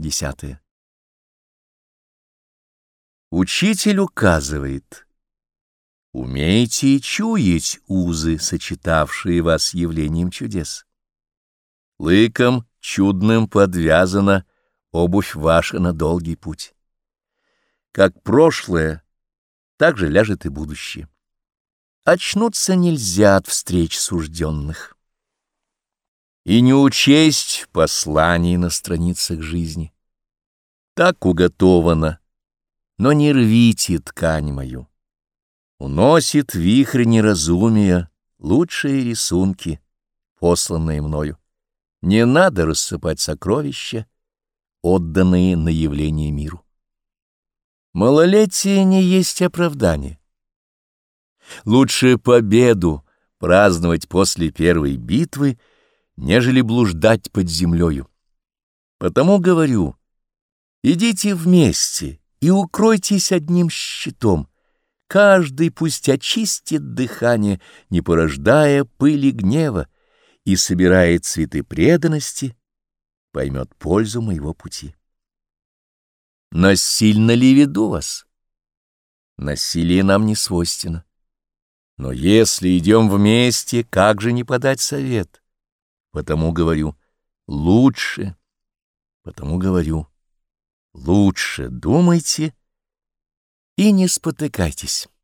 10. Учитель указывает: умейте чуять узы, сочетавшие вас с явлением чудес. Лыком чудным подвязана обувь ваша на долгий путь. Как прошлое, так же ляжет и будущее. Очнуться нельзя от встреч сужденных. И не учесть посланий на страницах жизни. Так уготовано, но не рвите ткань мою. Уносит вихрь неразумия лучшие рисунки, посланные мною. Не надо рассыпать сокровища, отданные на явление миру. Малолетие не есть оправдание. Лучше победу праздновать после первой битвы, нежели блуждать под землею. Потому говорю, идите вместе и укройтесь одним щитом. Каждый пусть очистит дыхание, не порождая пыли гнева, и собирает цветы преданности, поймет пользу моего пути. Насильно ли веду вас? Насилие нам не свойственно. Но если идем вместе, как же не подать совет? Потому говорю, лучше, потому говорю, лучше думайте и не спотыкайтесь.